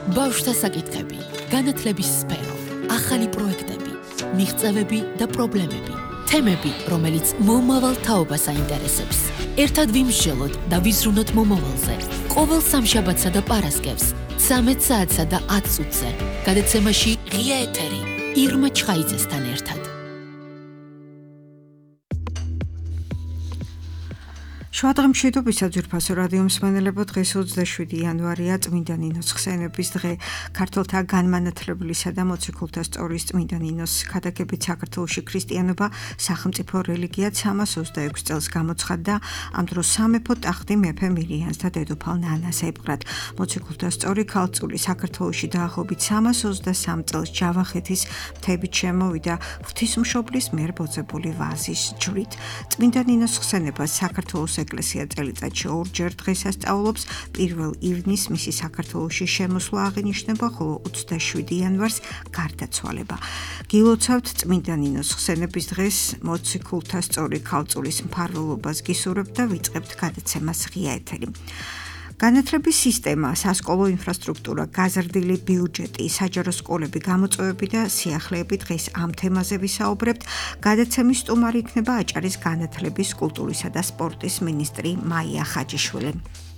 ბავშვთა საკითხები, განათლების სფერო, ახალი პროექტები, მიღწევები და პრობლემები, თემები, რომელიც მომავალ თაობას აინტერესებს. ერთად ვიმსჯელოთ და ვიზრუნოთ მომავალზე. ყოველ სამშაბათსა და პარასკევს, 13 საათსა და 10 წუთზე, გადაცემაში ღია ეთერი, ირმა ჩხაიძესთან ერთად. შუადღე მშვიდობისა ძვირფასო რადიო მსმენელებო, დღეს 27 იანვარია, წმინდა ნინოს ხსენების დღე. ქართველთა განმანათლებლისა და მოციქულთა სწორის წმინდა ნინოს ქადაგებით საქართველოში ქრისტიანობა სახელმწიფო რელიგიად 326 წელს გამოცხადდა. ამ დროს სამეფო ტახტი მეფე მირიანს და დედოფალ ნანას ეპყრათ. მოციქულთა სწორი ქალწული საქართველოში დაახლოებით 323 წელს ჯავახეთის მთებით შემოვიდა ღვთისმშობლის მიერ ბოძებული ვაზის ჯვრით. წმინდა ნინოს ხსენებას საქართველოს ეკლესია წელიწადში ორჯერ დღესასწაულობს. 1 ივნის მისი საქართველოში შემოსვლა აღინიშნება, ხოლო 27 იანვარს გარდაცვალება. გილოცავთ წმინდა ნინოს ხსენების დღეს, მოციქულთა სწორი ქალწულის მფარველობას გისურვებთ და ვიწყებთ გადაცემას ღია ეთერი. განათლების სისტემა, სასკოლო ინფრასტრუქტურა, გაზრდილი ბიუჯეტი, საჯარო სკოლები, გამოწვევები და სიახლეები დღეს ამ თემაზე ვისაუბრებთ. გადაცემის სტუმარი იქნება აჭარის განათლების, კულტურისა და სპორტის მინისტრი მაია ხაჯიშვილი.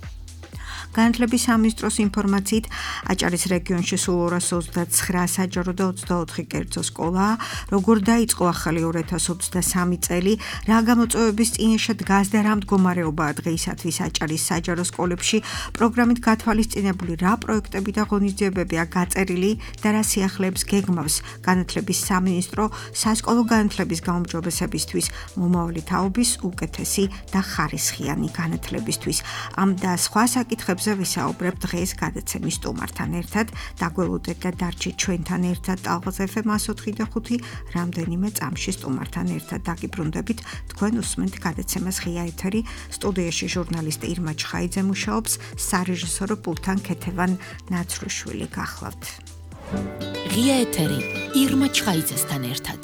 განათლების სამინისტროს ინფორმაციით, აჭარის რეგიონში სულ 229 საჯარო და 24 კერძო სკოლაა. როგორ დაიწყო ახალი 2023 წელი, რა გამოწვევების წინაშე დგას და რა მდგომარეობაა დღეისათვის აჭარის საჯარო სკოლებში, პროგრამით გათვალისწინებული რა პროექტები და ღონისძიებებია გაწერილი და რა სიახლეებს გეგმავს განათლების სამინისტრო სასკოლო განათლების გაუმჯობესებისთვის, მომავალი თაობის უკეთესი და ხარისხიანი განათლებისთვის. ამ და სხვა საკითხებზე ვისაუბრებთ დღეს გადაცემის სტუმართან ერთად. დაგველოდეთ და დარჩით ჩვენთან ერთად ტალღაზ FM 104.5 რამდენიმე წამში სტუმართან ერთად დაგიბრუნდებით. თქვენ უსმენთ გადაცემას ღია ეთერი. სტუდიაში ჟურნალისტი ირმა ჩხაიძე მუშაობს, სარეჟისორო პულტთან ქეთევან ნაცრუშვილი გახლავთ. ღია ეთერი, ირმა ჩხაიძესთან ერთად.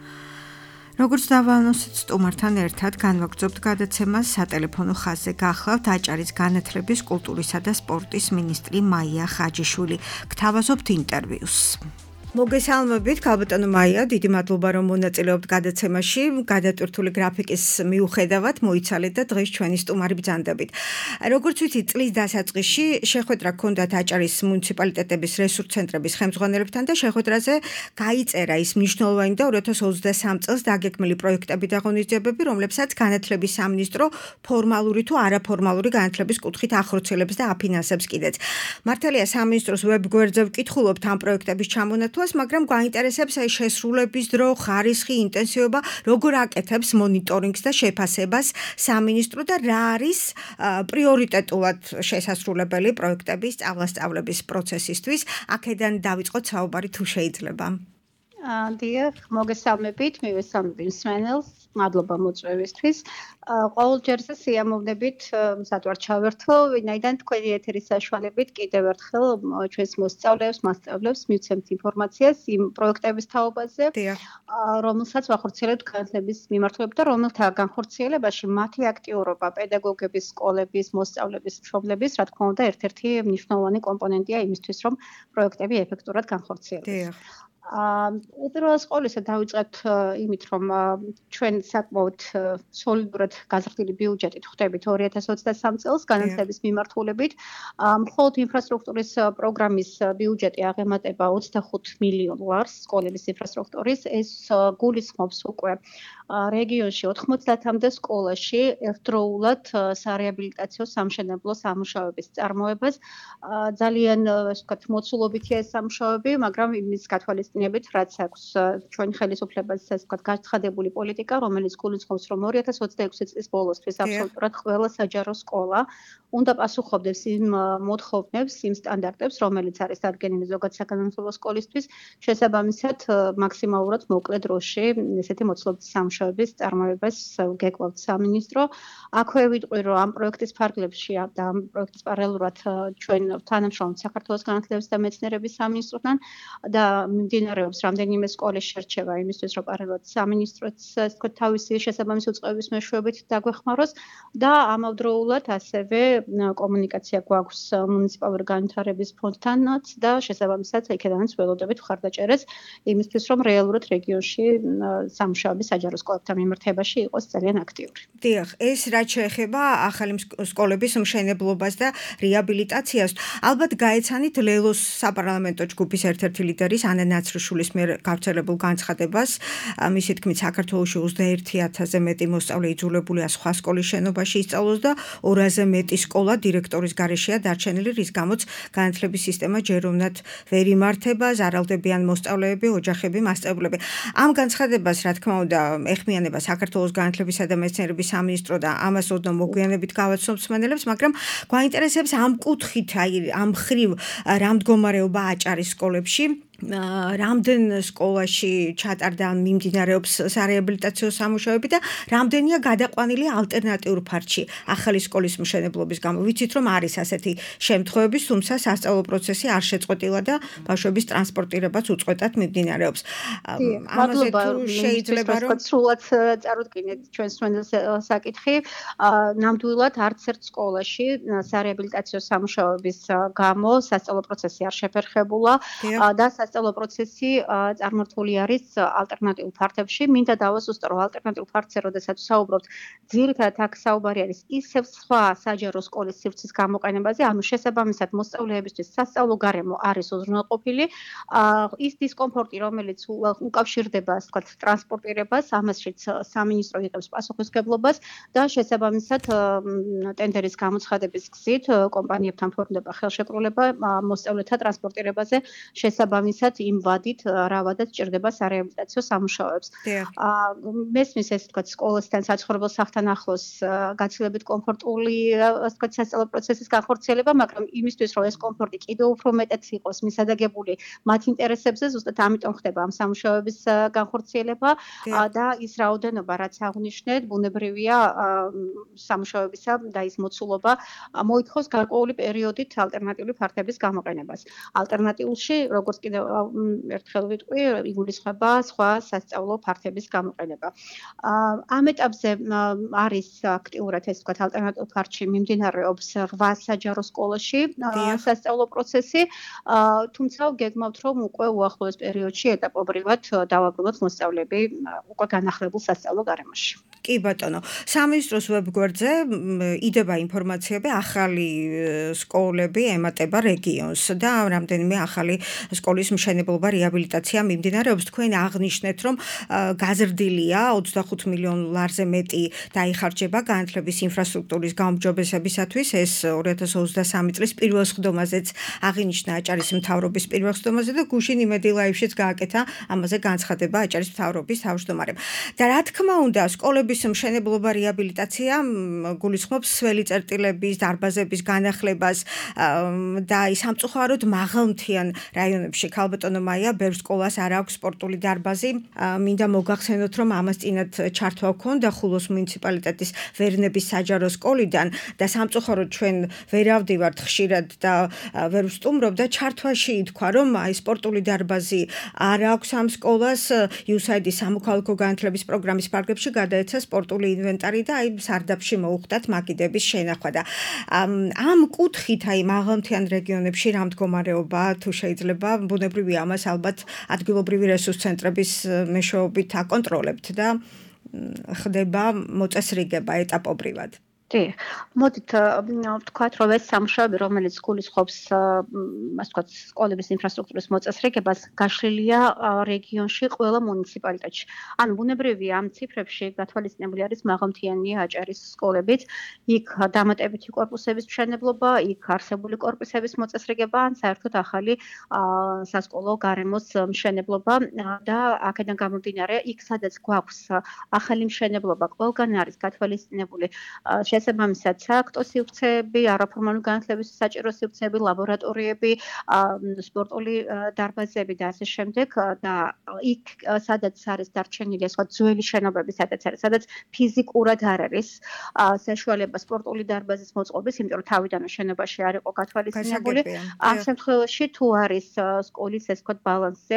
როგორც დავანონსეთ, სტუმართან ერთად განვაგრძობთ გადაცემას. სატელეფონო ხაზზე გახლავთ აჭარის განათლების, კულტურისა და სპორტის მინისტრი მაია ხაჯიშვილი. გთავაზობთ ინტერვიუს. მოგესალმებით, ქალბატონო მაია, დიდი მადლობა რომ მონაწილეობთ გადაცემაში. გადატვირთული გრაფიკის მიუხედავად მოიცალეთ და დღეს ჩვენი სტუმარი ბრძანდებით. როგორც ვიცით, წლის დასაწყისში შეხვედრა ჰქონდათ აჭარის მუნიციპალიტეტების რესურს ცენტრების ხელმძღვანელებთან და შეხვედრაზე გაიწერა ის მნიშვნელოვანი და 2023 წელს დაგეგმილი პროექტები და ღონისძიებები, რომლებსაც განათლების სამინისტრო ფორმალური თუ არაფორმალური განათლების კუთხით ახორციელებს და აფინანსებს კიდეც. მართალია სამინისტროს ვებგვერდზე ვკითხულობთ ამ პროექტების ჩამონათვალს, მაგრამ გვაინტერესებს აი შესრულების დრო, ხარისხი, ინტენსივობა, როგორ აკეთებს მონიტორინგს და შეფასებას სამინისტრო და რა არის პრიორიტეტულად შესასრულებელი პროექტების სწავლების პროცესისთვის. აქედან დავიწყოთ საუბარი თუ შეიძლება. დიახ, მოგესალმებით, მივესალმები მსმენელს, მადლობა მოწვევისთვის. ყოველჯერზე სიამოვნებით სათვარ ჩავერთო, ვინაიდან თქვენი ეთერის საშუალებით კიდევ ერთხელ ჩვენს მასწავლებლებს მივცემთ ინფორმაციას იმ პროექტების თაობაზე, რომელსაც ვახორციელებთ განათლების მიმართულებით და რომელთა განხორციელებაში მათი აქტიურობა, პედაგოგების, სკოლების, მოსწავლეების, მშობლების, რა თქმა უნდა, ერთ-ერთი მნიშვნელოვანი კომპონენტია იმისთვის, რომ პროექტები ეფექტურად განხორციელდეს. უპირველეს ყოვლისა დავიწყებთ იმით, რომ ჩვენ საკმაოდ სოლიდურად გაზრდილი ბიუჯეტით ხვდებით 2023 წელს განათლების მიმართულებით. მხოლოდ ინფრასტრუქტურის პროგრამის ბიუჯეტი აღემატება 25 მილიონ ლარს სკოლების ინფრასტრუქტურის. ეს გულისხმობს უკვე რეგიონში 90-მდე სკოლაში ერთდროულად სარეაბილიტაციო სამშენებლო სამუშაოების წარმოებას. ძალიან მოცულობითია ეს სამუშაოები, მაგრამ იმის გათვალისწინებით, რაც აქვს ჩვენი ხელისუფლებას, ასე ვთქვათ, გაცხადებული პოლიტიკა, რომელიც გულისხმობს, რომ 2026 წლის ბოლოსთვის აბსოლუტურად ყველა საჯარო სკოლა უნდა პასუხობდეს იმ მოთხოვნებს, იმ სტანდარტებს, რომელიც არის დადგენილი ზოგადად საგანმანათლებლო სკოლისთვის, შესაბამისად მაქსიმალურად მოკლე დროში ესეთი მოცულობითი სამუშაოების წარმოებას გეკლავთ სამინისტრო. აქვე ვიტყვი, რომ ამ პროექტის ფარგლებში და ამ პროექტის პარალელურად ჩვენ თანამშრომლობთ საქართველოს განათლების და მეცნიერების სამინისტროსთან და მიმდინარეობს რამდენიმე სკოლის შერჩევა იმისთვის, რომ პარალელურად სამინისტროც ასე ვთქვათ თავისი შესაბამისი უწყებების მეშვეობით დაგვეხმაროს და ამავდროულად ასევე კომუნიკაცია გვაქვს მუნიციპალური განვითარების ფონდთანაც და შესაბამისად იქედანაც ველოდებით მხარდაჭერას იმისთვის, რომ რეალურად რეგიონში სამუშაოები საჯარო სკოლებთან მიმართებაში იყოს ძალიან აქტიური. დიახ, ეს რაც შეეხება ახალი სკოლების მშენებლობას და რეაბილიტაციას, ალბათ გაეცანით ლელოს საპარლამენტო ჯგუფის ერთ-ერთი ლიდერის ანა ნაცრიშვილის მიერ გავრცელებულ განცხადებას, მისი თქმით, საქართველოში 21,000-ზე მეტი მოსწავლე იძულებულია სხვა სკოლის შენობაში ისწავლოს და 200-ზე მეტი სკოლა დირექტორის გარეშეა დარჩენილი, რის გამოც განათლების სისტემა ჯეროვნად ვერ იმართება, ზარალდებიან მოსწავლეები, ოჯახები, მასწავლებლები. ამ განცხადებას, რა თქმა უნდა, ეხმიანება საქართველოს განათლებისა და მეცნიერების სამინისტრო და ამას ოდნავ მოგვიანებით გავაცნობ მსმენელებს, მაგრამ გვაინტერესებს ამ კუთხით, ამ მხრივ რა მდგომარეობა აჭარის სკოლებში. რამდენ სკოლაში ჩატარდა მიმდინარეობს სარეაბილიტაციო სამუშაოები და რამდენია გადაყვანილი ალტერნატიულ ფარჩი ახალი სკოლის მშენებლობის გამო. ვიცით, რომ არის ასეთი შემთხვევები, თუმცა სასწავლო პროცესი არ შეწყვეტილა და ბავშვების ტრანსპორტირებაც უწყვეტად მიმდინარეობს. ამაზე თუ შეიძლება რომ სრულად წარუდგინეთ ჩვენს საკითხი, ნამდვილად არც ერთ სკოლაში სარეაბილიტაციო სამუშაოების გამო სასწავლო პროცესი არ შეფერხებულა და სასწავლო პროცესი წარმართული არის ალტერნატიულ ფართებში. მინდა დავასუსტო, რომ ალტერნატიულ ფართზე, როდესაც საუბრობთ, ძირითადად აქ საუბარი არის ისევ სხვა საჯარო სკოლის სივრცის გამოყენებაზე, ანუ შესაბამისად მოსწავლეებისთვის სასწავლო გარემო არის უზრუნველყოფილი. ის დისკომფორტი, რომელიც უკავშირდება, ასე ვთქვათ, ტრანსპორტირებას, ამაშიც სამინისტრო იღებს პასუხისმგებლობას და შესაბამისად ტენდერის გამოცხადების გზით კომპანიებთან ფორმდება ხელშეკრულება მოსწავლეთა ტრანსპორტირებაზე შესაბამისად იმ ვადით, რა ვადაც ჭირდება სარეაბილიტაციო სამუშაოებს. მესმის ეს ვთქვათ სკოლასთან საცხოვრებელ სახლთან ახლოს გაცილებით კომფორტული ასე ვთქვათ სასწავლო პროცესის განხორციელება, მაგრამ იმისთვის, რომ ეს კომფორტი კიდევ უფრო მეტად იყოს მისადაგებული მათ ინტერესებზე, ზუსტად ამიტომ ხდება ამ სამუშაოების განხორციელება და ის რაოდენობა, რაც აღნიშნეთ, ბუნებრივია სამუშაოებისა და ის მოცულობა მოითხოვს გარკვეული პერიოდით ალტერნატიული ფართების გამოყენებას. ალტერნატიულში, როგორც კიდევ ერთხელ ვიტყვი, იგულისხმება სხვა სასწავლო ფართების გამოყენება. ამ ეტაპზე არის აქტიურად ეს ვთქვათ ალტერნატიულ ფართში მიმდინარეობს 8 საჯარო სკოლაში სასწავლო პროცესი, თუმცა გეგმავთ, რომ უკვე უახლოეს პერიოდში ეტაპობრივად დავაბრუნოთ მოსწავლეები უკვე განახლებულ სასწავლო გარემოში. კი ბატონო, სამინისტროს ვებგვერდზე იდება ინფორმაციები, ახალი სკოლები ემატება რეგიონს და რამდენიმე ახალი სკოლის მშენებლობა, რეაბილიტაცია მიმდინარეობს. თქვენ აღნიშნეთ, რომ გაზრდილია 25 მილიონ ლარზე მეტი დაიხარჯება განათლების ინფრასტრუქტურის გაუმჯობესებისათვის. ეს 2023 წლის პირველ სხდომაზეც აღინიშნა აჭარის მთავრობის პირველ სხდომაზე და გუშინ იმედი ლაივშიც გააკეთა ამაზე განცხადება აჭარის მთავრობის თავმჯდომარემ. და რა თქმა უნდა, სკოლების მშენებლობა, რეაბილიტაცია გულისხმობს სველი წერტილების, დარბაზების განახლებას და სამწუხაროდ მაღალმთიან რაიონებში ქალბატონო მაია ბევრ სკოლას არ აქვს სპორტული დარბაზი. მინდა მოგახსენოთ, რომ ამას წინათ ჩართვა ჰქონდა ხულოს მუნიციპალიტეტის ვერნების საჯარო სკოლიდან და სამწუხაროდ ჩვენ ვერ ავდივართ ხშირად და ვერ ვსტუმრობ და ჩართვაში ითქვა, რომ აი სპორტული დარბაზი არ აქვს ამ სკოლას. USAID-ის სამოქალაქო განათლების პროგრამის ფარგლებში გადაეცა სპორტული ინვენტარი და აი სარდაფში მოუხდათ მაგიდების შენახვა და ამ კუთხით აი მაღალმთიან რეგიონებში რა მდგომარეობა თუ შეიძლება ბუნებრივია ამას ალბათ ადგილობრივი რესურს ცენტრების მეშვეობით აკონტროლებთ და ხდება მოწესრიგება ეტაპობრივად. მოდით ვთქვათ, რომ ეს სამუშაოები, რომელიც გულისხმობს ასე ვთქვათ, სკოლების ინფრასტრუქტურის მოწესრიგებას, გაშლილია რეგიონში ყველა მუნიციპალიტეტში. ანუ ბუნებრივია ამ ციფრებში გათვალისწინებული არის მაღალმთიანი აჭარის სკოლებიც, იქ დამატებითი კორპუსების მშენებლობა, იქ არსებული კორპუსების მოწესრიგება, ან საერთოდ ახალი სასკოლო გარემოს მშენებლობა და აქედან გამომდინარე, იქ სადაც გვაქვს ახალი მშენებლობა, ყველგან არის გათვალისწინებული შესაბამისად სააქტო სივრცეები, არაფორმალური განათლების საჭირო სივრცეები, ლაბორატორიები, სპორტული დარბაზები და ასე შემდეგ და იქ სადაც არის დარჩენილი სხვა ძველი შენობები, სადაც ფიზიკურად არ არის საშუალება სპორტული დარბაზის მოწყობის, იმიტომ რომ თავიდანვე შენობაში არ იყო გათვალისწინებული. ამ შემთხვევაში თუ არის სკოლის ეს ვთქვათ ბალანსზე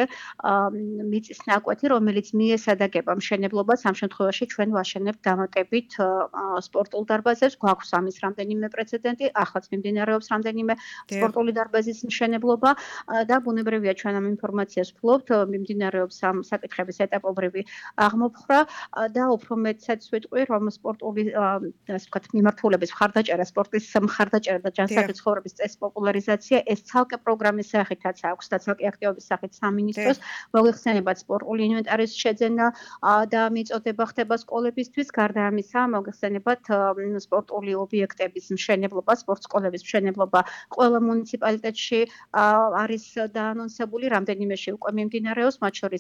მიწის ნაკვეთი, რომელიც მიესადაგება მშენებლობას, ამ შემთხვევაში ჩვენ ვაშენებთ დამატებით სპორტულ დარბაზებს, გვაქვს ამის რამდენიმე პრეცედენტი, ახლაც მიმდინარეობს რამდენიმე სპორტული დარბაზის მშენებლობა და ბუნებრივია ჩვენ ამ ინფორმაციას ვფლობთ, მიმდინარეობს ამ საკითხების ეტაპობრივი აღმოფხვრა და უფრო მეტსაც ვიტყვი, რომ სპორტული ასე ვთქვათ მიმართულების მხარდაჭერა, სპორტის მხარდაჭერა და ჯანსაღი ცხოვრების წესის პოპულარიზაცია ეს ცალკე პროგრამის სახითაც აქვს და ცალკე აქტივობის სახით სამინისტროს მოიხსენებათ სპორტული ინვენტარის შეძენა და მიწოდება ხდება სკოლებისთვის, გარდა ამისა მოიხსენებათ სპორტული ობიექტების მშენებლობა, სპორტსკოლების მშენებლობა ყველა მუნიციპალიტეტში არის დაანონსებული, რამდენიმეში უკვე მიმდინარეობს, მათ შორის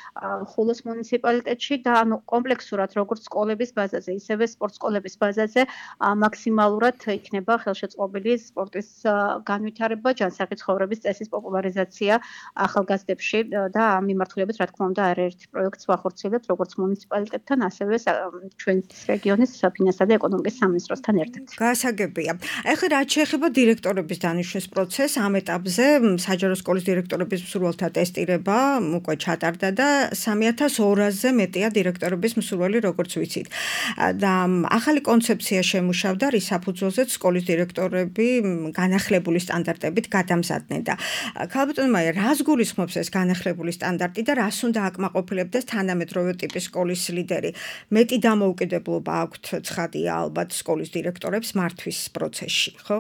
ხულოს მუნიციპალიტეტში და ანუ კომპლექსურად როგორც სკოლების ბაზაზე, ისევე სპორტსკოლების ბაზაზე მაქსიმალურად იქნება ხელშეწყობილი სპორტის განვითარება, ჯანსაღი ცხოვრების წესის პოპულარიზაცია ახალგაზრდებში და ამ მიმართულებით რა თქმა უნდა არაერთი პროექტს ვახორციელებთ როგორც მუნიციპალიტეტთან, ასევე ჩვენს რეგიონის ფინანსთა და ეკონომიკის სამინისტროსთან ერთად. გასაგებია. ახლა რაც შეეხება დირექტორების დანიშვნის პროცესს, ამ ეტაპზე საჯარო სკოლის დირექტორების მსურველთა ტესტირება უკვე ჩატარდა და 3200-ზე მეტია დირექტორების მსურველი, როგორც ვიცით. და ახალი კონცეფცია შემუშავდა, რის საფუძველზეც სკოლის დირექტორები განახლებული სტანდარტებით გადამზადდნენ და ქალბატონ მაია, რას გულისხმობს ეს განახლებული სტანდარტი და რას უნდა აკმაყოფილებდეს თანამედროვე ტიპის სკოლის ლიდერი? მეტი დამოუკიდებლობა აქვთ, ცხადია ალბათ სკოლის დირექტორებს მართვის პროცესში, ხო?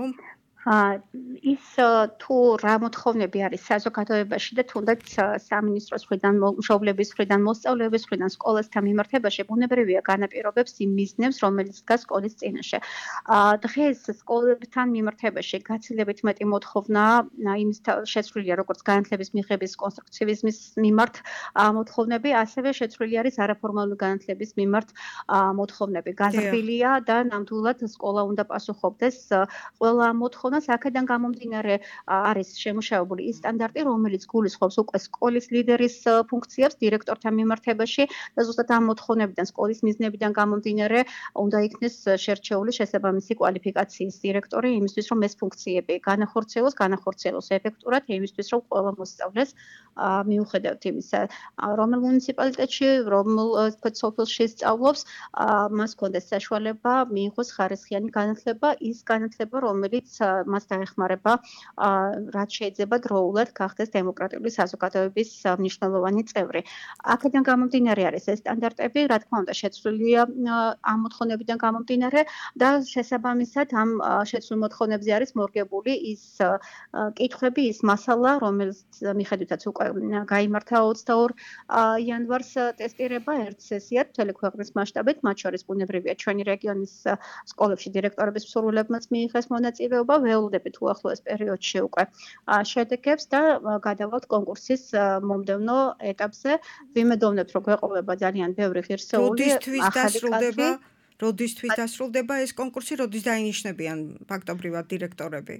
ის თუ რა მოთხოვნები არის საზოგადოებაში და თუნდაც სამინისტროს მხრიდან, მშობლების მხრიდან, მოსწავლეების მხრიდან სკოლასთან მიმართებაში ბუნებრივია განაპირობებს იმ მიზნებს, რომელიც დგას სკოლის წინაშე. დღეს სკოლებთან მიმართებაში გაცილებით მეტი მოთხოვნა იმის შეცვლილია, როგორც განათლების მიღების კონსტრუქცივიზმის მიმართ მოთხოვნები, ასევე შეცვლილი არის არაფორმალური განათლების მიმართ მოთხოვნები. გაზრდილია და ნამდვილად სკოლა უნდა პასუხობდეს ყველა მოთხოვნა აქედან გამომდინარე არის შემუშავებული ის სტანდარტი, რომელიც გულისხმობს უკვე სკოლის ლიდერის ფუნქციებს დირექტორთან მიმართებაში და ზუსტად ამ მოთხოვნებიდან სკოლის მიზნებიდან გამომდინარე უნდა იქნეს შერჩეული შესაბამისი კვალიფიკაციის დირექტორი იმისთვის, რომ ეს ფუნქციები განახორციელოს ეფექტურად, იმისთვის, რომ ყველა მოსწავლეს მიუხედავად იმისა, რომელ მუნიციპალიტეტში, რომელ სოფელში სწავლობს, მას ჰქონდეს საშუალება მიიღოს ხარისხიანი განათლება, ის განათლება, რომელიც მას დაეხმარება, რაც შეიძლება დროულად გახდეს დემოკრატიული საზოგადოების მნიშვნელოვანი წევრი. აქედან გამომდინარე არის ეს სტანდარტები, რა თქმა უნდა, შეცვლილია ამ მოთხოვნებიდან გამომდინარე და შესაბამისად ამ შეცვლილ მოთხოვნებზე არის მორგებული ის კითხვები, ის მასალა, რომელიც მიხედვითაც უკვე გაიმართა 22 იანვარს ტესტირება ერთ სესიად მთელი ქვეყნის მასშტაბით, მათ შორის ბუნებრივია ჩვენი რეგიონის სკოლებში დირექტორების მსურველებმაც მიიღეს მონაწილეობა, ველოდებით უახლოეს პერიოდში უკვე შედეგებს და გადავალთ კონკურსის მომდევნო ეტაპზე. ვიმედოვნებთ, რომ გვეყოლება ძალიან ბევრი ღირსეული ახალი კადრი. როდისთვის დასრულდება ეს კონკურსი, როდის დაინიშნებიან ფაქტობრივად დირექტორები?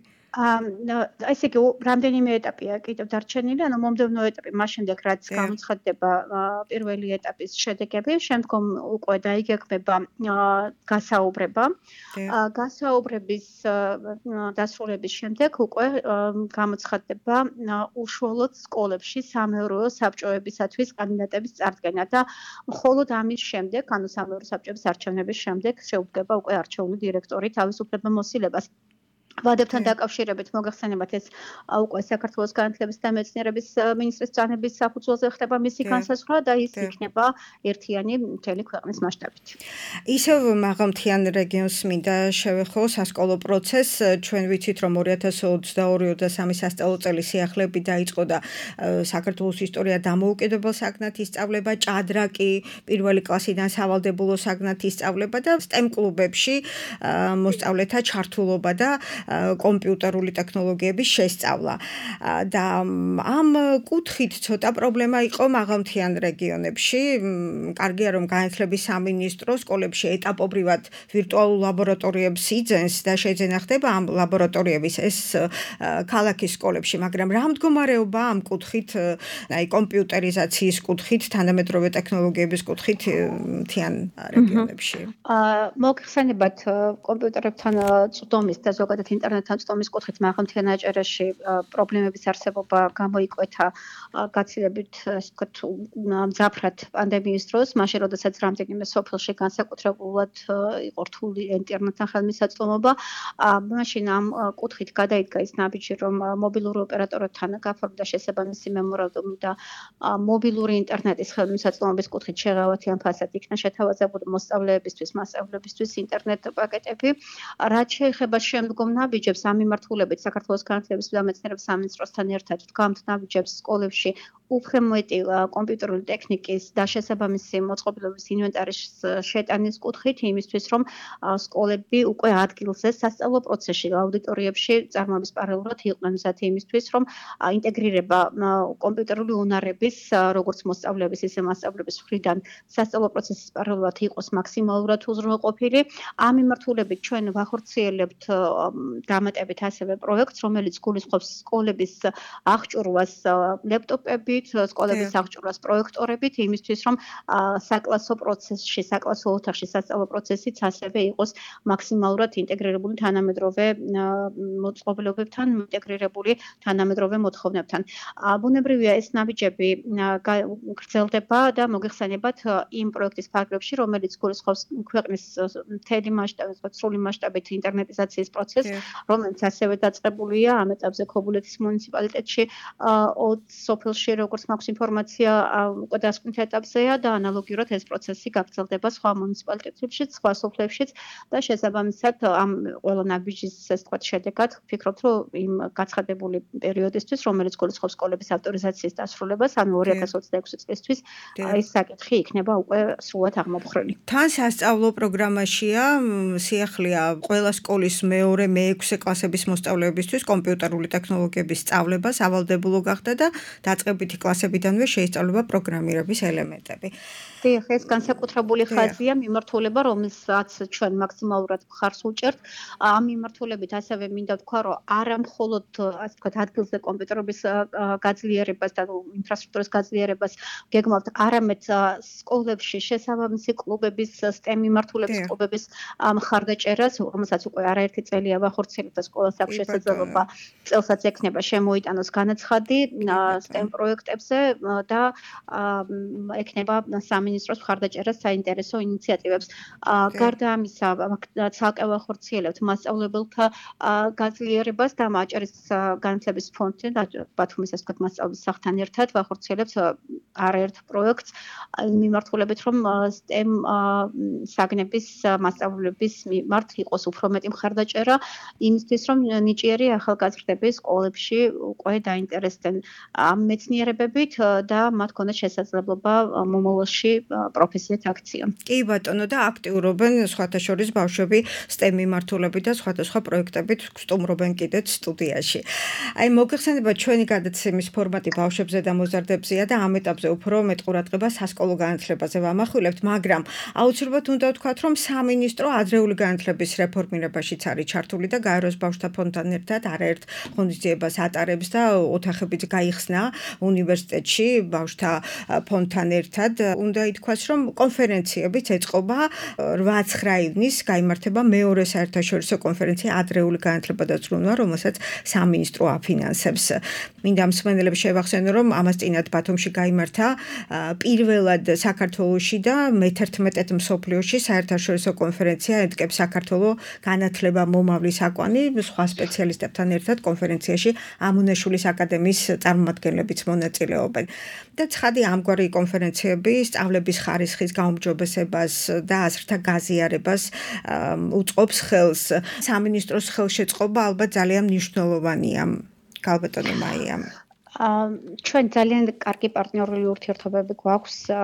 ესე იგი, რამდენიმე ეტაპია კიდევ დარჩენილი, ანუ მომდევნო ეტაპი, მას შემდეგ რაც გამოცხადდება პირველი ეტაპის შედეგები, შემდგომ უკვე დაიგეგმება გასაუბრება. გასაუბრების დასრულების შემდეგ უკვე გამოცხადდება უშუალოდ სკოლებში სამეურვეო საბჭოებისათვის კანდიდატების წარდგენა და მხოლოდ ამის შემდეგ, ანუ სამეურვეო საბჭოების არჩევნების შემდეგ შეუდგება უკვე არჩეული დირექტორი თავისუფლებამოსილებას. ვადებთან დაკავშირებით მოგეხსენებათ ეს უკვე საქართველოს განათლების და მეცნიერების მინისტრის ბრძანების საფუძველზე ხდება მისი განსაზღვრა და ის იქნება ერთიანი მთელი ქვეყნის მასშტაბით. ისევ მაღალმთიან რეგიონს მინდა შევეხო სასკოლო პროცესს. ჩვენ ვიცით, რომ 2022-23 სასწავლო წელი სიახლეებით დაიწყო და საქართველოს ისტორია დამოუკიდებელ საგნად ისწავლება, ჭადრაკი პირველი კლასიდან სავალდებულო საგნად ისწავლება და STEM კლუბებში მოსწავლეთა ჩართულობა და კომპიუტერული ტექნოლოგიების შესწავლა. და ამ კუთხით ცოტა პრობლემა იყო მაღალმთიან რეგიონებში. კარგია რომ განათლების სამინისტრო სკოლებში ეტაპობრივად ვირტუალურ ლაბორატორიებს იძენს და შეძენა ხდება ამ ლაბორატორიების ეს ქალაქის სკოლებში, მაგრამ რა მდგომარეობა ამ კუთხით, აი კომპიუტერიზაციის კუთხით, თანამედროვე ტექნოლოგიების კუთხით მთიან რეგიონებში? მოგხსენებათ კომპიუტერებთან წვდომის და ზოგადად ინტერნეტთან წვდომის კუთხით მაღალმთიან აჭარაში პრობლემების არსებობა გამოიკვეთა გაცილებით, ასე ვთქვათ, მძაფრად პანდემიის დროს, მაშინ როდესაც რამდენიმე სოფელში განსაკუთრებულად იყო რთული ინტერნეტთან ხელმისაწვდომობა, მაშინ ამ კუთხით გადაიდგა ის ნაბიჯი, რომ მობილური ოპერატორებთან გაფორმდა შესაბამისი მემორანდუმი და მობილური ინტერნეტის ხელმისაწვდომობის კუთხით შეღავათი ამ ფასად იქნა შეთავაზებული მოსწავლეებისთვის, მასწავლებლებისთვის ინტერნეტ პაკეტები. რაც შეეხება შემდგომ ნაბიჯებს, ამ მიმართულებით საქართველოს განათლების და მეცნიერების სამინისტროსთან ერთად ვდგამთ ნაბიჯებს სკოლებში უფრო მეტი კომპიუტერული ტექნიკის და შესაბამისი მოწყობილობის ინვენტარის შეტანის კუთხით, იმისთვის რომ სკოლები უკვე ადგილზე სასწავლო პროცესში, აუდიტორიებში წარმოების პარალელურად იყვნენ მზად იმისთვის, რომ ინტეგრირება კომპიუტერული უნარების, როგორც მოსწავლეების, ისე მასწავლებლების მხრიდან სასწავლო პროცესის პარალელურად იყოს მაქსიმალურად უზრუნველყოფილი. ამ მიმართულებით ჩვენ ვახორციელებთ დამატებით ასევე პროექტს, რომელიც გულისხმობს სკოლების აღჭურვას ლეპტოპებით, სკოლების აღჭურვას პროექტორებით, იმისთვის რომ საკლასო პროცესში, საკლასო ოთახში სასწავლო პროცესიც ასევე იყოს მაქსიმალურად ინტეგრირებული თანამედროვე მოწყობილობებთან, ინტეგრირებული თანამედროვე მოთხოვნებთან. ბუნებრივია ეს ნაბიჯები გრძელდება და მოგეხსენებათ იმ პროექტის ფარგლებში, რომელიც გულისხმობს ქვეყნის მთელი მასშტაბით, სრული მასშტაბით ინტერნეტიზაციის პროცესს, რომელიც ასევე დაწყებულია ამ ეტაპზე ქობულეთის მუნიციპალიტეტში 20 სოფელში, როგორც მაქვს ინფორმაცია, უკვე დასკვნით ეტაპზეა და ანალოგიურად ეს პროცესი გაგრძელდება სხვა მუნიციპალიტეტებშიც, სხვა სოფლებშიც და შესაბამისად ამ ყველა ნაბიჯის ეს თქვათ შედეგად ვფიქრობთ, რომ იმ გაცხადებული პერიოდისთვის, რომელიც გულისხმობს სკოლების ავტორიზაციის დასრულებას, ანუ 2026 წლისთვის, ეს საკითხი იქნება უკვე სრულად აღმოფხრილი. თან სასწავლო პროგრამაშია სიახლეა ყველა სკოლის მეორე, მე-6 კლასების მოსწავლეებისთვის კომპიუტერული ტექნოლოგიების სწავლება სავალდებულო გახდა და დაწყებითი კლასებიდანვე შეისწავლება პროგრამირების ელემენტები. დიახ, ეს განსაკუთრებული ხაზია მიმართულება, რომელსაც ჩვენ მაქსიმალურად მხარს ვუჭერთ. ამ მიმართულებით ასევე მინდა ვთქვა, რომ არა მხოლოდ, ასე ვთქვათ, ადგილზე კომპიუტერების გაძლიერებას და ინფრასტრუქტურის გაძლიერებას გეგმავთ, არამედ სკოლებში შესაბამისი კლუბების, STEM მიმართულების კლუბების მხარდაჭერას, რომელსაც უკვე არაერთი წელია ვახორციელებთ და სკოლას აქვს შესაძლებლობა წელსაც ექნება შემოიტანოს განაცხადი STEM პროექტებზე და ექნება სამინისტროს მხარდაჭერა საინტერესო ინიციატივებს. გარდა ამისა, ცალკე ვახორციელებთ მასწავლებელთა გაძლიერებას და აჭარის განათლების ფონდთან და ბათუმის ასე ვთქვათ მასწავლებლის სახლთან ერთად ვახორციელებთ არაერთ პროექტს იმ მიმართულებით, რომ STEM საგნების მასწავლებლების მიმართ იყოს უფრო მეტი მხარდაჭერა, იმისთვის რომ ნიჭიერი ახალგაზრდები სკოლებში უკვე დაინტერესდნენ ამ მეცნიერებებით და მათ ქონდეს შესაძლებლობა მომავალში პროფესიად აქციონ. კი ბატონო და აქტიურობენ სხვათა შორის ბავშვები STEM მიმართულებით და სხვადასხვა პროექტებით სტუმრობენ კიდეც სტუდიაში. აი მოგეხსენება ჩვენი გადაცემის ფორმატი ბავშვებზე და მოზარდებზეა და ამ ეტაპზე უფრო მეტ ყურადღებას სასკოლო განათლებაზე ვამახვილებთ, მაგრამ აუცილებლად უნდა ვთქვათ, რომ სამინისტრო ადრეული განათლების რეფორმირებაშიც არის ჩართული და გაეროს ბავშვთა ფონდთან ერთად არაერთ ღონისძიებას ატარებს და ოთახებიც გაიხსნა უნივერსიტეტში ბავშვთა ფონდთან ერთად. უნდა ითქვას, რომ კონფერენციებიც ეწყობა 8-9 ივნის გაიმართება მეორე საერთაშორისო კონფერენცია ადრეული განათლება და ზრუნვა, რომელსაც სამინისტრო აფინანსებს. მინდა მსმენელებს შევახსენო, რომ ამას წინათ ბათუმში გაიმართა პირველად საქართველოში და მე-11 მსოფლიოში საერთაშორისო კონფერენცია ეთკებს საქართველოს განათლება მომავლის აკვანი სხვა სპეციალისტებთან ერთად კონფერენციაში ამონაშვილის აკადემიის წარმომადგენლებიც მონაწილეობენ. და ცხადი ამგვარი კონფერენციები სწავლების ხარისხის გაუმჯობესებას და აზრთა გაზიარებას უწყობს ხელს. სამინისტროს ხელშეწყობა ალბათ ძალიან მნიშვნელოვანია. გალბატონო მაია. ჩვენ ძალიან კარგი პარტნიორული ურთიერთობები გვაქვს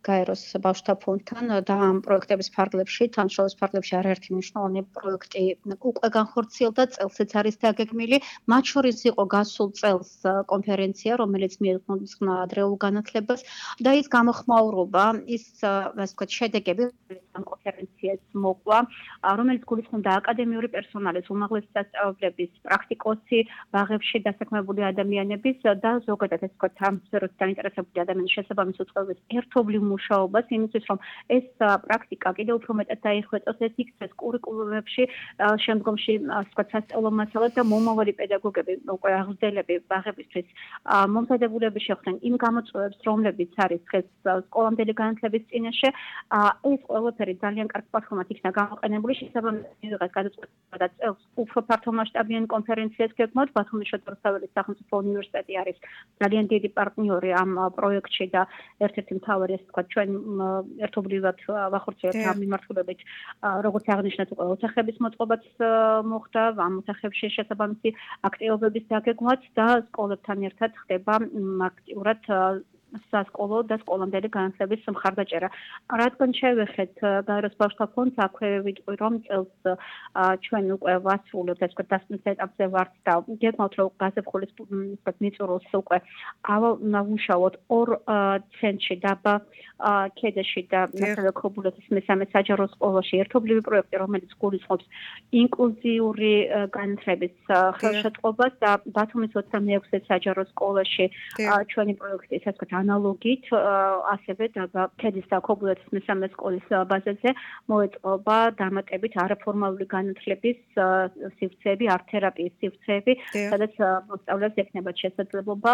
გაეროს ბავშვთა ფონდთან და ამ პროექტების ფარგლებში, თანხმობის ფარგლებში არაერთი მნიშვნელოვანი პროექტი უკვე განხორციელდა, წელსაც არის დაგეგმილი. მათ შორის იყო გასულ წელს კონფერენცია, რომელიც მიეძღვნა ადრეულ განათლებას და ის გამოხმაურობა, ის ასე ვთქვათ, შედეგები ამ კონფერენციას მოყვა, რომელიც გულისხმობდა აკადემიური პერსონალის, უმაღლესი სასწავლებლების, პრაქტიკოსი, ბაღებში დასაქმებული ადამიანების და ზოგადად ასე ვთქვათ, ამ სფეროში დაინტერესებული ადამიანების შესაბამის უწყების ერთობლივ მუშაობას, იმისთვის რომ ეს პრაქტიკა კიდევ უფრო მეტად დაიხვეწოს, ეს იქცეს კურიკულუმებში, შემდგომში ასე ვთქვათ, სასწავლო მასალად და მომავალი პედაგოგები, უკვე აღზრდელები ბაღებისთვის მომზადებულები შეხვდნენ იმ გამოწვევებს, რომლებიც არის დღეს სკოლამდელი განათლების წინაშე. ეს ყველაფერი ძალიან კარგ პლატფორმად იქნა გამოყენებული, შესაბამისად გადაწყვეტილება და წელს უფრო ფართომასშტაბიანი კონფერენციას გეგმავთ. ბათუმის შოთორსაველის სახელმწიფო უნივერსიტეტი არის ძალიან დიდი პარტნიორი ამ პროექტში და ერთ-ერთი მთავარი, ასე ვთქვათ, ჩვენ ერთობლივად ვახორციელებთ ამ მიმართულებით, როგორც აღნიშნეთ, უკვე ოთახების მოწყობაც მოხდა, ამ ოთახებში შესაბამისი აქტივობების დაგეგმვაც და სკოლებთან ერთად ხდება აქტიურად სასკოლო და სკოლამდელი განათლების მხარდაჭერა. რადგან შევეხეთ გაეროს ბავშვთა ფონდს, აქვე ვიტყვი, რომ წელს ჩვენ უკვე ვასრულებთ, ასე ვთქვათ, დასწრების ეტაპზე ვართ და გეგმავთ, რომ გაზაფხულის მიწურულს უკვე ავუშავოთ 2 ცენტრში დაბა ქედეში და ნახევარქობულეთის მესამე საჯარო სკოლაში ერთობლივი პროექტი, რომელიც გულისხმობს ინკლუზიური განათლების ხელშეწყობას და ბათუმის 26-ე საჯარო სკოლაში ჩვენი პროექტი, ასე ვთქვათ, ანალოგით, ასევე დაბა ქედის და ქობულეთის მესამე სკოლის ბაზაზე მოეწყობა დამატებით არაფორმალური განათლების სივრცეები, ართ-თერაპიის სივრცეები, სადაც მოსწავლეებს ექნებათ შესაძლებლობა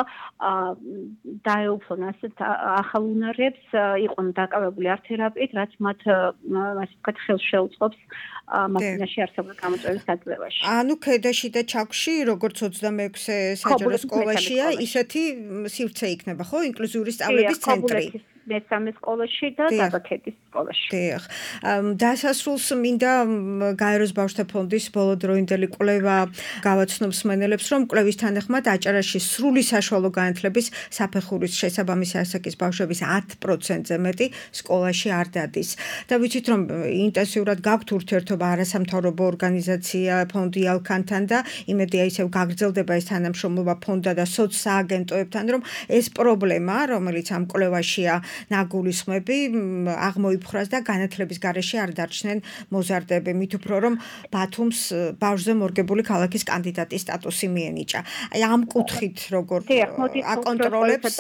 დაეუფლონ ასეთ ახალ უნარებს, იყვნენ დაკავებული ართ-თერაპიით, რაც მათ ასე ვთქვათ, ხელს შეუწყობს მასინაში არსებული გამოწვევის დაძლევაში. ანუ ქედაში და ჩაქვში, როგორც 26-ე საჯარო სკოლაშია, ისეთი სივრცე იქნება, ხო? ინკლუზიური სწავლების ცენტრი. მესამე სკოლაში და დაბაქედის სკოლაში. დიახ. დასასრულს მინდა გაეროს ბავშვთა ფონდის ბოლოდროინდელი კვლევა გავაცნობს მსმენელებს, რომ კვლევის თანახმად აჭარაში სრული საშუალო განათლების საფეხურის შესაბამისი ასაკის ბავშვების 10%-ზე მეტი სკოლაში არ დადის. და ვიცით, რომ ინტენსიურად გაქვთ ურთიერთობა არასამთავრობო ორგანიზაცია ფონდი ალქანთან და იმედია ისევ გაგრძელდება ეს თანამშრომლობა ფონდსა და სოცსააგენტოებთან, რომ ეს პრობლემა, რომელიც ამ კვლევაშია ნაგულისხმები აღმოიფხვრას და განათლების გარეშე არ დარჩნენ მოზარდები, მით უფრო რომ ბათუმს ბავშვზე მორგებული ქალაქის კანდიდატის სტატუსი მიენიჭა. აი ამ კუთხით როგორ აკონტროლებს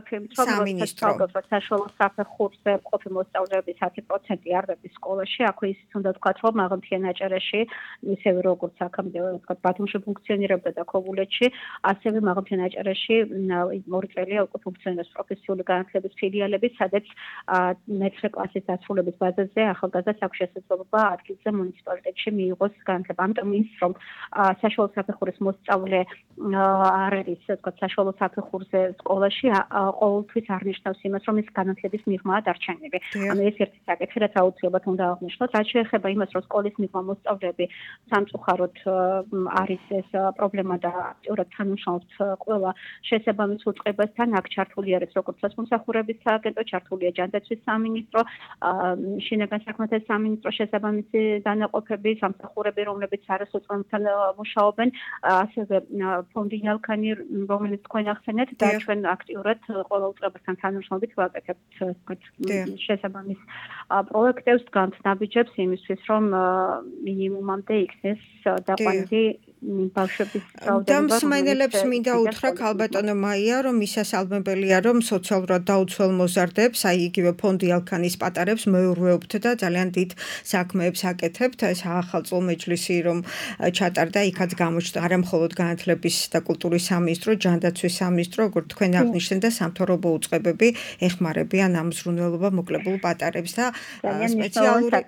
სამინისტრო საშუალო საფეხურზე მყოფი მოსწავლეების 10% არ დადის სკოლაში, აქვე ისიც უნდა ვთქვათ, რომ მაღალმთიან აჭარაში, ისევე როგორც აქამდე ვთქვათ, ბათუმში ფუნქციონირებდა და ქობულეთში, ასევე მაღალმთიან აჭარაში 2 წელია უკვე ფუნქციონირებს პროფესიული განათლების ფილიალები, სადაც მე-9 კლასის დასრულების ბაზაზე ახალგაზრდას აქვს შესაძლებლობა ადგილზე მუნიციპალიტეტში მიიღოს განათლება. ამიტომ ის, რომ საშუალო საფეხურის მოსწავლე არ არის, ასე ვთქვათ, საშუალო საფეხურზე სკოლაში, ყოველთვის არნიშნავს იმას, რომ ის განათლების მიღმაა დარჩენილი. ანუ ეს ერთი საკითხი, რაც აუცილებლად უნდა აღნიშნოთ. რაც შეეხება იმას, რომ სკოლის მიღმა მოსწავლეები სამწუხაროდ არის ეს პრობლემა და აქტიურად თანამშრომლობთ ყველა შესაბამის უწყებასთან, აქ ჩართული არის როგორც სასამსახურების სააგენტო, ჩართულია ჯანდაცვის სამინისტრო, შინაგან საქმეთა სამინისტრო, შესაბამისი დანაყოფები, სამსახურები, რომლებიც არასოწმებთან მუშაობენ, ასევე ფონდი ალქანი, რომელიც თქვენ ახსენეთ და ჩვენ აქტიურად ყველა უწყებასთან თანამშრომლობით ვაკეთებთ შესაბამის პროექტებს, განცნაბიჯებს იმისთვის, რომ მინიმუმამდე იქნეს დაყვანილი ბავშვების რაოდენობა. და მსმენელებს მინდა უთხრა ქალბატონო მაია, რომ მისასალმებელია, რომ სოციალურად დაუცველ მოზარდებს, აი იგივე ფონდი ალქანის პატარებს მეურვეობთ და ძალიან დიდ საქმეებს აკეთებთ. ეს ახალწლო მეჯლისი რომ ჩატარდა, იქაც გამოჩნდა არა მხოლოდ განათლების და კულტურის სამინისტრო, ჯანდაცვის სამინისტრო, როგორც თქვენ აღნიშნეთ და სამთავრობო უწყებები ეხმარებიან ამ ზრუნველობა მოკლებულ პატარებს და სპეციალური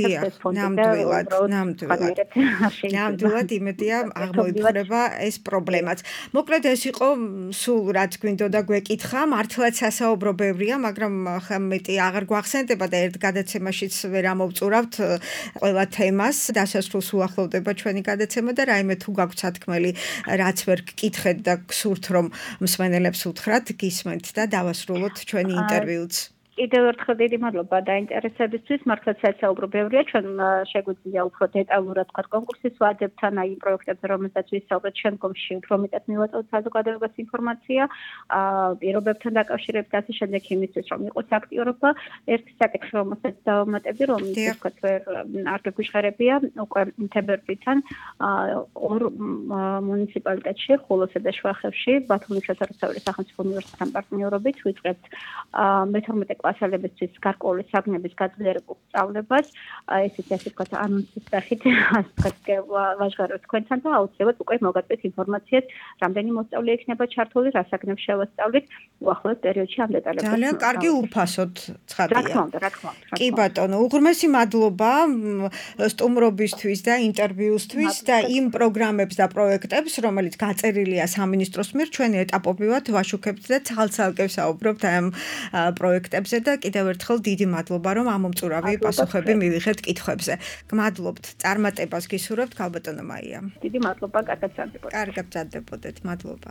ნამდვილად იმედია აღმოიფხვრება ეს პრობლემაც. მოკლედ ეს იყო სულ რაც გვინდოდა გვეკითხა, მართლაც სასაუბრო ბევრია, მაგრამ მეტი აღარ გვახსენდება და ერთ გადაცემაშიც ვერ ამოვწურავთ ყველა თემას. დასასრულს უახლოვდება ჩვენი გადაცემა და რაიმე თუ გაქვთ სათქმელი, რაც ვერ გკითხეთ და გსურთ რომ მსმენელებს უთხრათ, გისმენთ და დავასრულოთ ჩვენი ინტერვიუც. კიდევ ერთხელ დიდი მადლობა დაინტერესებისთვის. მართლაც საუბრო ბევრია, ჩვენ შეგვიძლია უფრო დეტალურად თქვა კონკურსის ვადებთან, აი იმ პროექტებზე, რომელსაც ვისაუბრეთ, შემდგომში უფრო მეტად მივაწოდოთ საზოგადოებას ინფორმაცია, პირობებთან დაკავშირებით, ასე შემდეგ იმისთვის, რომ იყოს აქტიურობა. ერთი საკითხი, რომელსაც დავამატები, რომ თქვა არ გეგვიჟღერებია, უკვე თებერვლიდან ორ მუნიციპალიტეტში, ხულოსა და შვახევში, ბათუმის შოთარუსთავის სახელმწიფო უნივერსიტეტთან პარტნიორობით ვიწყებთ მე-12 კლასელებისთვის გარკვეული საგნების გაძლიერებულ სწავლებას. ესეც ასე ვთქვათ, ანონსის სახით, ასე ვთქვათ, ვაჟღეროთ თქვენთან და აუცილებლად უკვე მოგაწვეთ ინფორმაციას, რამდენი მოსწავლე იქნება ჩართული, რა საგნებს შევასწავლით, უახლოეს პერიოდში ამ დეტალებს. ძალიან კარგი უფასოდ ცხადია. რა თქმა უნდა. კი ბატონო, უღრმესი მადლობა სტუმრობისთვის და ინტერვიუსთვის და იმ პროგრამებს და პროექტებს, რომელიც გაწერილია სამინისტროს მიერ, ჩვენ ეტაპობრივად ვაშუქებთ და ცალ-ცალკე ვსაუბრობთ ამ პროექტებზე და კიდევ ერთხელ დიდი მადლობა, რომ ამომწურავი პასუხები მივიღეთ კითხვებზე. გმადლობთ, წარმატებას გისურვებთ, ქალბატონო მაია. დიდი მადლობა, კარგად გრძელდებოდეთ. კარგად გრძელდებოდეთ, მადლობა.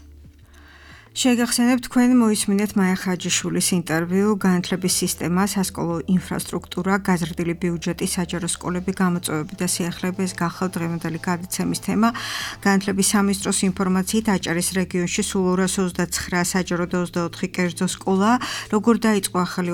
შეგახსენებთ თქვენ მოისმინეთ მაია ხაჯიშვილის ინტერვიუ განათლების სისტემა, სასკოლო ინფრასტრუქტურა, გაზრდილი ბიუჯეტი, საჯარო სკოლები, გამოწვევები და სიახლეების გახალ დღევანდელი გადაცემის თემა. განათლების სამინისტროს ინფორმაციით აჭარის რეგიონში სულ 229 საჯარო და 24 კერძო სკოლა. როგორ დაიწყო ახალი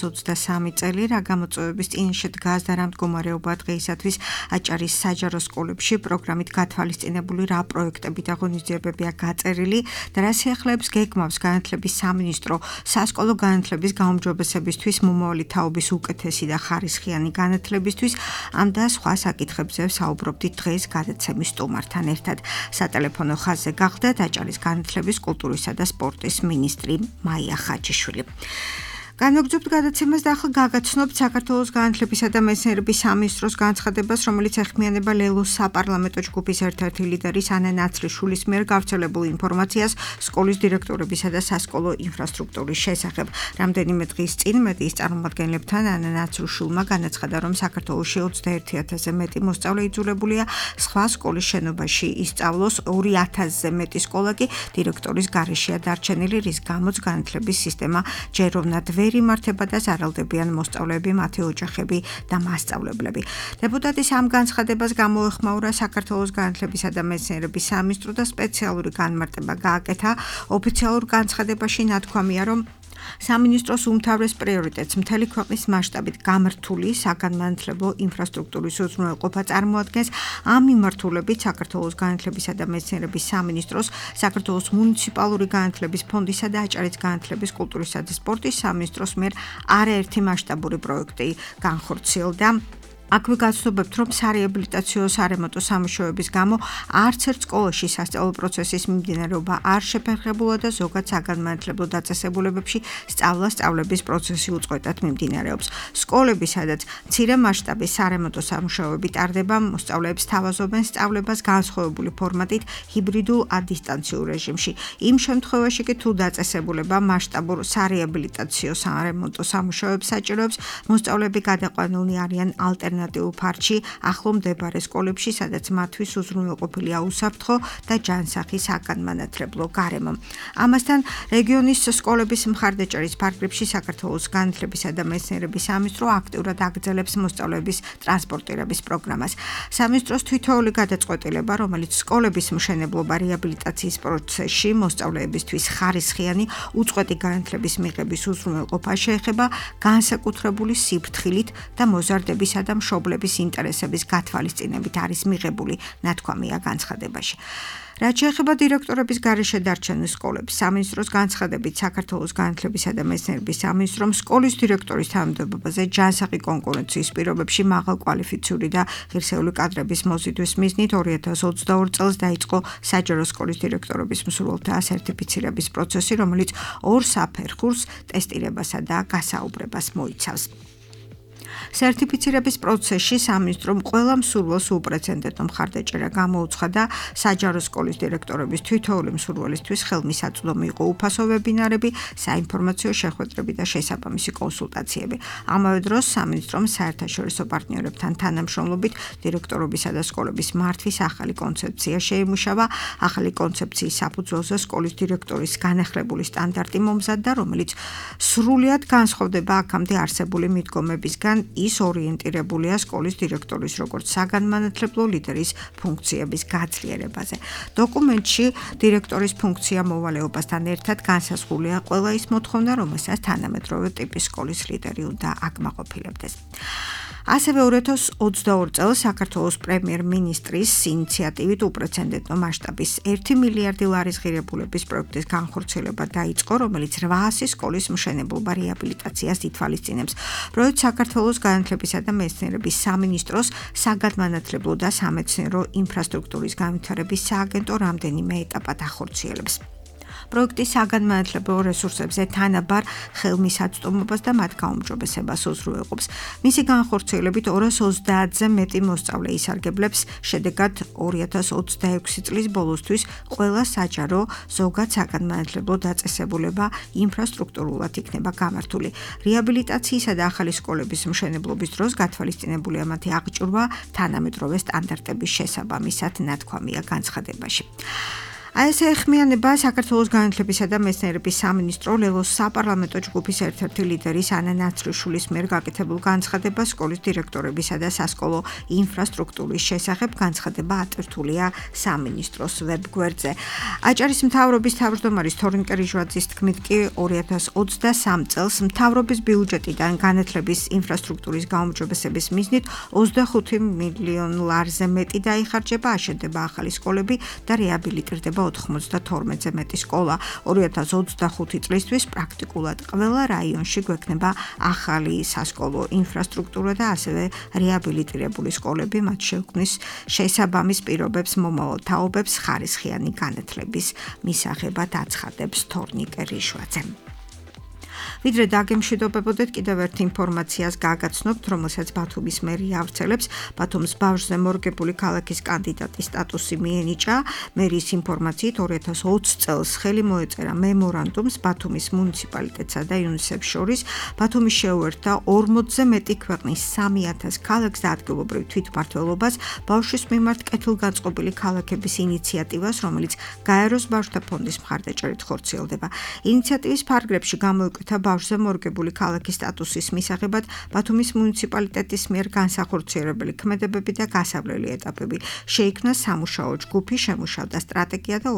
2023 წელი, რა გამოწვევების წინაშე დგას და რა მდგომარეობა დღეისათვის აჭარის საჯარო სკოლებში, პროგრამით გათვალისწინებული რა პროექტები და ღონისძიებებია გაწერილი და რა სიახლეებს გეგმავს განათლების სამინისტრო სასკოლო განათლების გაუმჯობესებისთვის, მომავალი თაობის უკეთესი და ხარისხიანი განათლებისთვის, ამ და სხვა საკითხებზე საუბრობდით დღეს გადაცემის სტუმართან ერთად. სატელეფონო ხაზზე გახდათ აჭარის განათლების, კულტურისა და სპორტის მინისტრი მაია ხაჯიშვილი. განვაგრძობთ გადაცემას და ახლა გაგაცნობთ საქართველოს განათლებისა და მეცნიერების სამინისტროს განცხადებას, რომელიც ეხმიანება ლელოს საპარლამენტო ჯგუფის ერთ-ერთი ლიდერის ანა ნაცრიშვილის მიერ გავრცელებულ ინფორმაციას სკოლის დირექტორებისა და სასკოლო ინფრასტრუქტურის შესახებ. რამდენიმე დღის წინ მედიის წარმომადგენლებთან ანა ნაცრიშვილმა განაცხადა, რომ საქართველოში 21,000-ზე მეტი მოსწავლე იძულებულია სხვა სკოლის შენობაში ისწავლოს, 2,000-ზე მეტი სკოლა კი დირექტორის გარეშეა დარჩენილი, რის გამოც განათლების სისტემა ჯეროვნად იმართება და ზარალდებიან მოსწავლეები, მათი ოჯახები და მასწავლებლები. დეპუტატის ამ განცხადებას გამოეხმაურა საქართველოს განათლებისა და მეცნიერების სამინისტრო და სპეციალური განმარტება გააკეთა. ოფიციალურ განცხადებაში ნათქვამია, რომ სამინისტროს უმთავრეს პრიორიტეტს მთელი ქვეყნის მასშტაბით გამართული საგანმანათლებლო ინფრასტრუქტურის უზრუნველყოფა წარმოადგენს. ამ მიმართულებით საქართველოს განათლებისა და მეცნიერების სამინისტროს, საქართველოს მუნიციპალური განათლების ფონდისა და აჭარის განათლების, კულტურისა და სპორტის სამინისტროს მიერ არაერთი მასშტაბური პროექტი განხორციელდა. აქვე გაცნობებთ, რომ სარეაბილიტაციო სარემონტო სამუშაოების გამო არც ერთ სკოლაში სასწავლო პროცესის მიმდინარეობა არ შეფერხებულა და ზოგად საგანმანათლებლო დაწესებულებებში სწავლების პროცესი უწყვეტად მიმდინარეობს. სკოლები, სადაც მცირე მასშტაბის სარემონტო სამუშაოები ტარდება, მოსწავლეებს თავაზობენ სწავლებას განსხვავებული ფორმატით ჰიბრიდულ ან დისტანციურ რეჟიმში. იმ შემთხვევაში კი თუ დაწესებულება მასშტაბურ სარეაბილიტაციო სარემონტო სამუშაოებს საჭიროებს, მოსწავლეები გადაყვანილნი არიან ალტერნატიულ ფარჩი ახლო მდებარე სკოლებში, სადაც მათთვის უზრუნველყოფილია უსაფრთხო და ჯანსაღი საგანმანათლებლო გარემო. ამასთან, რეგიონის სკოლების მხარდაჭერის ფარგლებში საქართველოს განათლებისა და მეცნიერების სამინისტრო აქტიურად აგრძელებს მოსწავლეების ტრანსპორტირების პროგრამას. სამინისტროს თითოეული გადაწყვეტილება, რომელიც სკოლების მშენებლობა რეაბილიტაციის პროცესში მოსწავლეებისთვის ხარისხიანი უწყვეტი განათლების მიღების უზრუნველყოფას შეეხება, განსაკუთრებული სიფრთხილით და მოზარდებისა და მშობლების ინტერესების გათვალისწინებით არის მიღებული, ნათქვამია განცხადებაში. რაც შეეხება დირექტორების გარეშე დარჩენილ სკოლებს, სამინისტროს განცხადებით საქართველოს განათლებისა და მეცნიერების სამინისტრომ სკოლის დირექტორის თანამდებობაზე ჯანსაღი კონკურენციის პირობებში მაღალკვალიფიციური და ღირსეული კადრების მოზიდვის მიზნით 2022 წელს დაიწყო საჯარო სკოლის დირექტორების მსურველთა სერტიფიცირების პროცესი, რომელიც ორ საფერხურს ტესტირებასა და გასაუბრებას მოიცავს. სერტიფიცირების პროცესში სამინისტრომ ყველა მსურველს უპრეცედენტო მხარდაჭერა გამოუცხადა საჯარო სკოლის დირექტორების თითოეული მსურველისთვის ხელმისაწვდომი იყო უფასო ვებინარები, საინფორმაციო შეხვედრები და შესაბამისი კონსულტაციები. ამავე დროს სამინისტრომ საერთაშორისო პარტნიორებთან თანამშრომლობით დირექტორობისა და სკოლების მართვის ახალი კონცეფცია შეიმუშავა. ახალი კონცეფციის საფუძველზე სკოლის დირექტორის განახლებული სტანდარტი მომზადდა, რომელიც სრულად განსხვავდება აქამდე არსებული მიდგომებისგან. ის ორიენტირებულია სკოლის დირექტორის როგორც საგანმანათლებლო ლიდერის ფუნქციების გაძლიერებაზე. დოკუმენტში დირექტორის ფუნქცია მოვალეობასთან ერთად განსაზღვრულია ყველა ის მოთხოვნა, რომელსაც თანამედროვე ტიპის სკოლის ლიდერი უნდა აკმაყოფილებდეს. ასევე 2022 წელს საქართველოს პრემიერ-მინისტრის ინიციატივით უპრეცედენტო მასშტაბის 1 მილიარდი ლარის ღირებულების პროექტის განხორციელება დაიწყო, რომელიც 800 სკოლის მშენებლობა რეაბილიტაციას ითვალისწინებს. პროექტს საქართველოს განათლებისა და მეცნიერების სამინისტროს საგანმანათლებლო და სამეცნიერო ინფრასტრუქტურის განვითარების სააგენტო რამდენიმე ეტაპად ახორციელებს. პროექტი საგანმანათლებლო რესურსებზე თანაბარ ხელმისაწვდომობას და მათ გაუმჯობესებას უზრუნველყოფს. მისი განხორციელებით 230-ზე მეტი მოსწავლე ისარგებლებს, შედეგად 2026 წლის ბოლოსთვის ყველა საჯარო ზოგად საგანმანათლებლო დაწესებულება ინფრასტრუქტურულად იქნება გამართული. რეაბილიტაციისა და ახალი სკოლების მშენებლობის დროს გათვალისწინებულია მათი აღჭურვა თანამედროვე სტანდარტების შესაბამისად ნათქვამია განცხადებაში. ეს ეხმიანება საქართველოს განათლებისა და მეცნიერების სამინისტრო ლელოს საპარლამენტო ჯგუფის ერთ-ერთი ლიდერის ანა ნაცრიშვილის მიერ გაკეთებულ განცხადებას სკოლის დირექტორებისა და სასკოლო ინფრასტრუქტურის შესახებ. განცხადება ატვირთულია სამინისტროს ვებგვერდზე. აჭარის მთავრობის თავმჯდომარის თორნიკე რიჟვაძის თქმით კი 2023 წელს მთავრობის ბიუჯეტიდან განათლების ინფრასტრუქტურის გაუმჯობესების მიზნით 25 მილიონ ლარზე მეტი დაიხარჯება, აშენდება ახალი სკოლები და რეაბილიტირდება 92-ზე მეტი სკოლა. 2025 წლისთვის პრაქტიკულად ყველა რაიონში გვექნება ახალი სასკოლო ინფრასტრუქტურა და ასევე რეაბილიტირებული სკოლები, მათ შეუქმნის შესაბამის პირობებს, მომავალ თაობებს ხარისხიანი განათლების მისაღებად აცხადებს თორნიკე რიჟვაძე. ვიდრე დაგემშვიდობებოდეთ, კიდევ ერთ ინფორმაციას გაგაცნობთ, რომელსაც ბათუმის მერია ავრცელებს. ბათუმს ბავშვზე მორგებული ქალაქის კანდიდატის სტატუსი მიენიჭა. მერიის ინფორმაციით 2020 წელს ხელი მოეწერა მემორანდუმს ბათუმის მუნიციპალიტეტსა და იუნისეფს შორის. ბათუმი შეუერთდა 40-ზე მეტი ქვეყნის 3000 ქალაქს და ადგილობრივ თვითმმართველობას ბავშვის მიმართ კეთილგანწყობილი ქალაქების ინიციატივას, რომელიც გაეროს ბავშვთა ფონდის მხარდაჭერით ხორციელდება. ინიციატივის ფარგლებში გამოიკვეთა ბავშვზე მორგებული ქალაქის სტატუსის მისაღებად ბათუმის მუნიციპალიტეტის მიერ განსახორციელებელი ქმედებები და გასავლელი ეტაპები. შეიქმნა სამუშაო ჯგუფი, შემუშავდა სტრატეგია და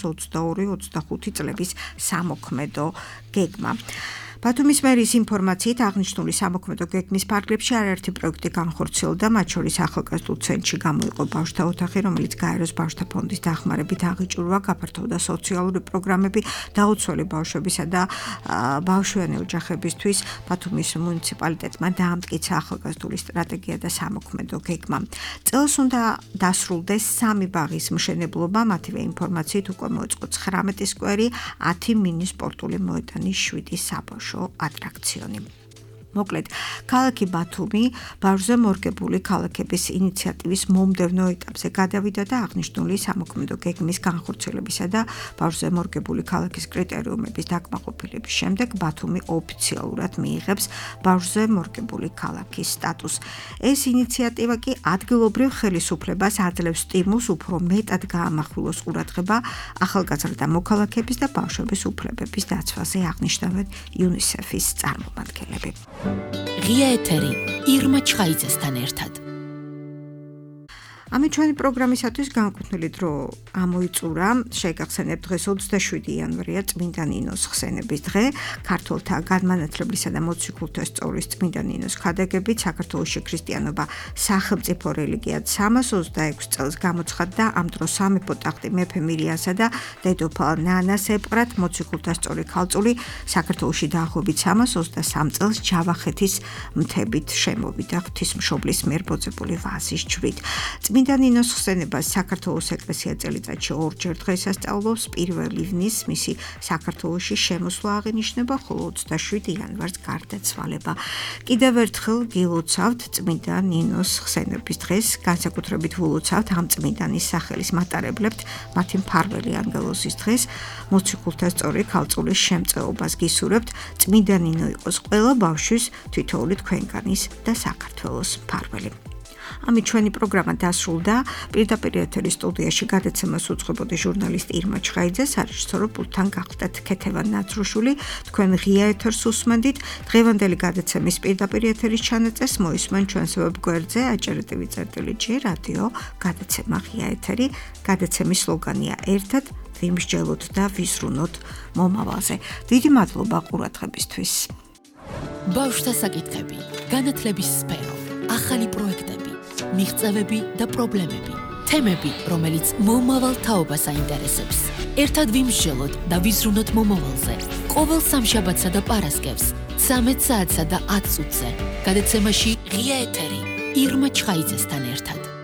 2022-25 წლების სამოქმედო გეგმა. ბათუმის მერიის ინფორმაციით აღნიშნული სამოქმედო გეგმის ფარგლებში არაერთი პროექტი განხორციელდა, მათ შორის ახალგაზრდულ ცენტრში გამოიყო ბავშვთა ოთახი, რომელიც გაეროს ბავშვთა ფონდის დახმარებით აღიჭურვა, გაფართოვდა სოციალური პროგრამები, დაუცველი ბავშვებისა და ბავშვიანი ოჯახებისთვის. ბათუმის მუნიციპალიტეტმა დაამტკიცა ახალგაზრდული სტრატეგია და სამოქმედო გეგმა. წელს უნდა დასრულდეს 3 ბაღის მშენებლობა, მათივე ინფორმაციით უკვე მოეწყო 19 სკვერი, 10 მინი სპორტული მოედანი, 7 საბავშვო ატრაქციონი. მოკლედ, ქალაქი ბათუმი ბავშვზე მორგებული ქალაქების ინიციატივის მომდევნო ეტაპზე გადავიდა და აღნიშნული სამოქმედო გეგმის განხორციელებისა და ბავშვზე მორგებული ქალაქის კრიტერიუმების დაკმაყოფილების შემდეგ ბათუმი ოფიციალურად მიიღებს ბავშვზე მორგებული ქალაქის სტატუსს. ეს ინიციატივა კი ადგილობრივ ხელისუფლებას აძლევს სტიმულს უფრო მეტად გაამახვილოს ყურადღება ახალგაზრდა მოქალაქეების და ბავშვების უფლებების დაცვაზე, აღნიშნავენ იუნისეფის წარმომადგენლები. ღია ეთერი ირმა ჩხაიძესთან ერთად. ამით ჩვენი პროგრამისათვის განკუთვნილი დრო ამოიწურა. შეგახსენებთ, დღეს 27 იანვარია, წმინდა ნინოს ხსენების დღე. ქართველთა განმანათლებლისა და მოციქულთა სწავლის წმინდა ნინოს ქადაგებით საქართველოში ქრისტიანობა სახელმწიფო რელიგიად 326 წელს გამოცხადდა. ამ დროს სამეფო ტახტი მეფე მირიანსა და დედოფალ ნანას ეპყრათ. მოციქულთა სწორი ქალწული საქართველოში დაახლოებით 323 წელს ჯავახეთის მთებით შემოვიდა ღვთისმშობლის მიერ ბოძებული ვაზის ჯვრით. წმინდა ნინოს ხსენებას საქართველოს ეკლესია წელიწადში ორჯერ დღესასწაულობს. 1 ივნის მისი საქართველოში შემოსვლა აღინიშნება, ხოლო 27 იანვარს გარდაცვალება. კიდევ ერთხელ გილოცავთ წმინდა ნინოს ხსენების დღეს, განსაკუთრებით ვილოცავთ ამ წმინდანის სახელის მატარებლებთ მათი მფარველი ანგელოზის დღეს. მოციქულთა სწორი ქალწულის შემწეობას გისურვებთ. წმინდა ნინო იყოს ყველა ბავშვის, თითოეული თქვენგანის და საქართველოს მფარველი. ამით ჩვენი პროგრამა დასრულდა. პირდაპირ ეთერის სტუდიაში გადაცემას უძღვებოდი ჟურნალისტი ირმა ჩხაიძე, სარეჟისორო პულტთან გახდათ ქეთევან ნაცრუშვილი. თქვენ ღია ეთერს უსმენდით. დღევანდელი გადაცემის პირდაპირ ეთერის ჩანაწერს მოისმენ ჩვენს ვებგვერდზე acer.tv/g რადიო გადაცემა ღია ეთერი. გადაცემის სლოგანია ერთად ვიმსჯელოთ და ვიზრუნოთ მომავალზე. დიდი მადლობა ყურადღებისთვის. ბავშვთა საკითხები, განათლების სფერო, ახალი პროექტები, მიღწევები და პრობლემები, თემები, რომელიც მომავალ თაობას აინტერესებს. ერთად ვიმსჯელოთ და ვიზრუნოთ მომავალზე. ყოველ სამშაბათსა და პარასკევს 13 საათსა და 10 წუთზე. გადაცემაში ღია ეთერი ირმა ჩხაიძესთან ერთად.